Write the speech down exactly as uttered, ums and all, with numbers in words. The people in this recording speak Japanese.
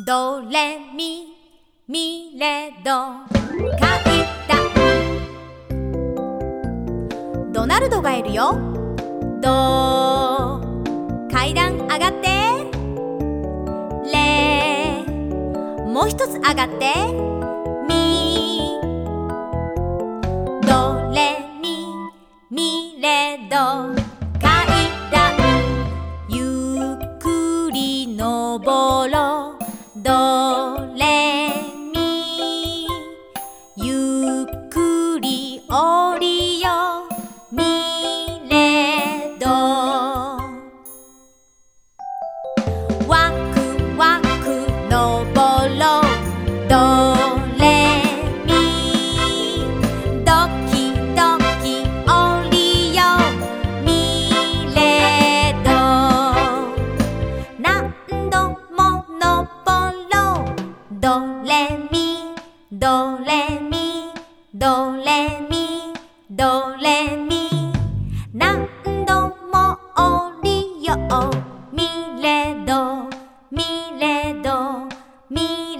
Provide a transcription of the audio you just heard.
ドレミミレド階段ドナルドがいるよ。ド階段上がってレもう一つ上がってミドレミミレド階段ゆっくり登ろうドレミゆっくり降りようミレドワクワク登ろうドレミドキドキ降りようミレド何度も登ろうドレミドレミドレミドレミ何度も降りようミレドミレドミ